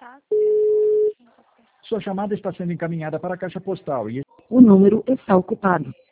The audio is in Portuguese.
Tá. Sua chamada está sendo encaminhada para a caixa postal e O número está ocupado.